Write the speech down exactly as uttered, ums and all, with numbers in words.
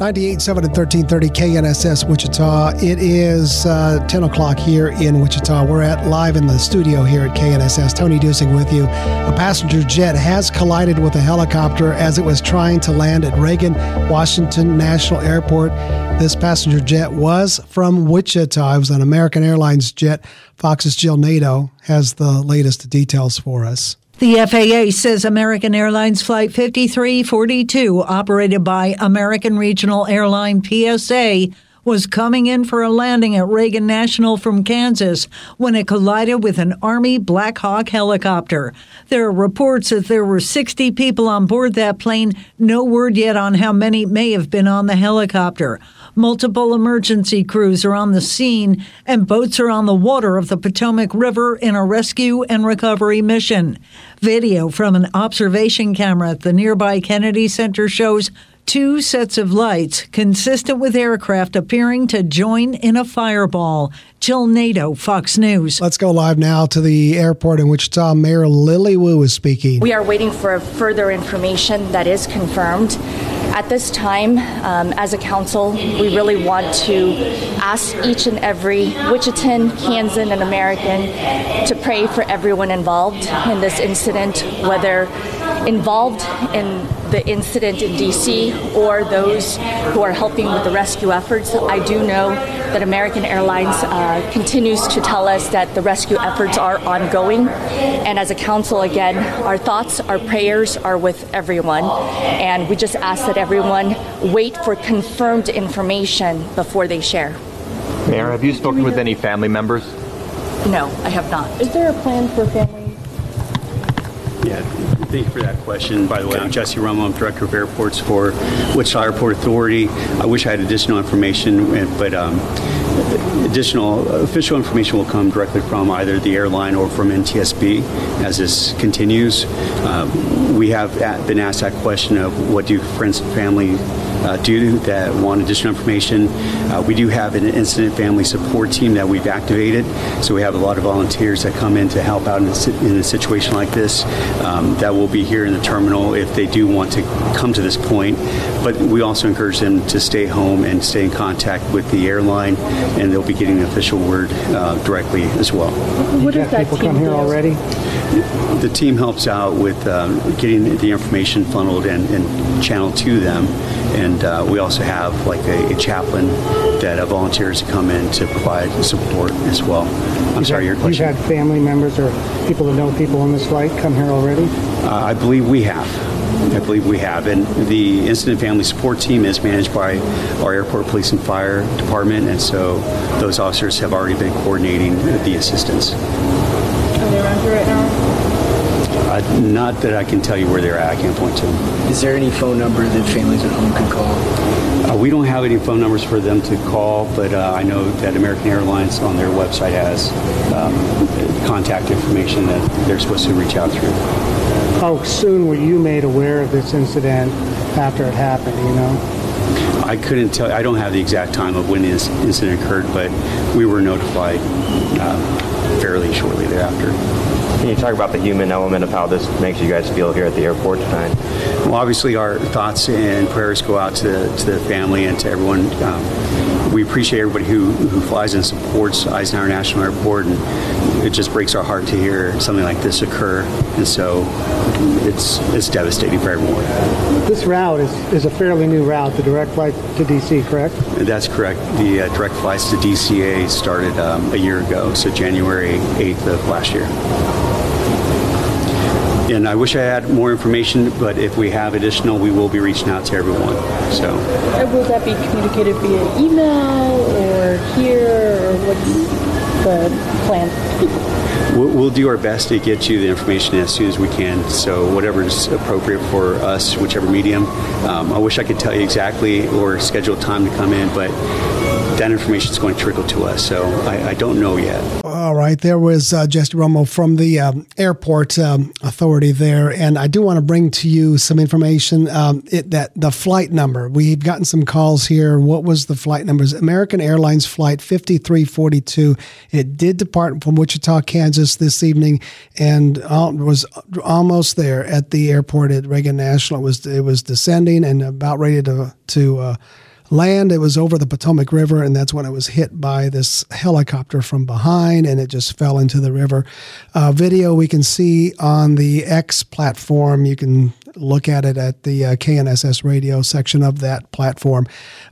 ninety-eight point seven and thirteen thirty K N S S Wichita. It is uh, ten o'clock here in Wichita. We're at live in the studio here at K N S S. Tony Dusing with you. A passenger jet has collided with a helicopter as it was trying to land at Reagan Washington National Airport. This passenger jet was from Wichita. It was an American Airlines jet. Fox's Jill Nato has the latest details for us. The F A A says American Airlines Flight fifty-three forty-two, operated by American Regional Airline P S A, was coming in for a landing at Reagan National from Kansas when it collided with an Army Black Hawk helicopter. There are reports that there were sixty people on board that plane. No word yet on how many may have been on the helicopter. Multiple emergency crews are on the scene, and boats are on the water of the Potomac River in a rescue and recovery mission. Video from an observation camera at the nearby Kennedy Center shows two sets of lights consistent with aircraft appearing to join in a fireball. Jill Nato, Fox News. Let's go live now to the airport in Wichita. Mayor Lily Wu is speaking. We are waiting for further information that is confirmed. At this time, um, as a council, we really want to ask each and every Wichitan, Kansan, and American to pray for everyone involved in this incident, whether involved in the incident in D C or those who are helping with the rescue efforts. I do know that American Airlines uh, continues to tell us that the rescue efforts are ongoing. And as a council, again, our thoughts, our prayers are with everyone. And we just ask that everyone wait for confirmed information before they share. Mayor, have you spoken with any family members? No, I have not. Is there a plan for family? Yeah, thank you for that question. By the way, I'm Jesse Romo. I'm Director of Airports for Wichita Airport Authority. I wish I had additional information, but um, additional official information will come directly from either the airline or from N T S B as this continues. Uh, we have been asked that question of what do friends and family uh, do that want additional information. Uh, we do have an incident family support team that we've activated, so we have a lot of volunteers that come in to help out in a, in a situation like this. Um, that will be here in the terminal if they do want to come to this point. But we also encourage them to stay home and stay in contact with the airline, and they'll be getting the official word uh, directly as well. What does that people come here do? Already? The team helps out with um, getting the information funneled and, and channeled to them. And uh, we also have like a, a chaplain that uh, volunteers come in to provide support as well. I'm you've sorry, had, your question. You've had family members or people that know people on this flight come here already? Uh, I believe we have. I believe we have. And the Incident Family Support Team is managed by our Airport Police and Fire Department, and so those officers have already been coordinating the assistance. Are they around here right now? Uh, not that I can tell you where they're at. I can't point to them. Is there any phone number that families at home could call? Uh, we don't have any phone numbers for them to call, but uh, I know that American Airlines on their website has um, contact information that they're supposed to reach out through. How soon were you made aware of this incident after it happened, you know? I couldn't tell. I don't have the exact time of when this incident occurred, but we were notified uh, fairly shortly thereafter. Can you talk about the human element of how this makes you guys feel here at the airport tonight? Well, obviously our thoughts and prayers go out to, to the family and to everyone. Um, we appreciate everybody who, who flies and supports Eisenhower National Airport, and it just breaks our heart to hear something like this occur. And so it's it's devastating for everyone. This route is, is a fairly new route, the direct flight to D C, correct? That's correct. The uh, direct flights to D C A started um, a year ago, so January eighth of last year. And I wish I had more information, but if we have additional, we will be reaching out to everyone. So. And will that be communicated via email or here, or what's the plan? We'll, we'll do our best to get you the information as soon as we can. So whatever is appropriate for us, whichever medium. Um, I wish I could tell you exactly or schedule time to come in, but that information is going to trickle to us, so I, I don't know yet. All right, there was uh, Jesse Romo from the um, airport um, authority there, and I do want to bring to you some information. Um, it, that the flight number, we've gotten some calls here. What was the flight numbers? American Airlines Flight fifty-three forty-two. It did depart from Wichita, Kansas this evening, and uh, was almost there at the airport at Reagan National. It was it was descending and about ready to to. Uh, land. It was over the Potomac River, and that's when it was hit by this helicopter from behind, and it just fell into the river. Uh, video we can see on the X platform. You can look at it at the uh, K N S S radio section of that platform.